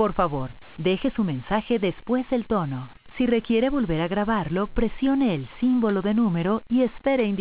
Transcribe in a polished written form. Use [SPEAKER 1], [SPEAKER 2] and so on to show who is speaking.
[SPEAKER 1] Por favor, deje su mensaje después del tono. Si requiere volver a grabarlo, presione el símbolo de número y espere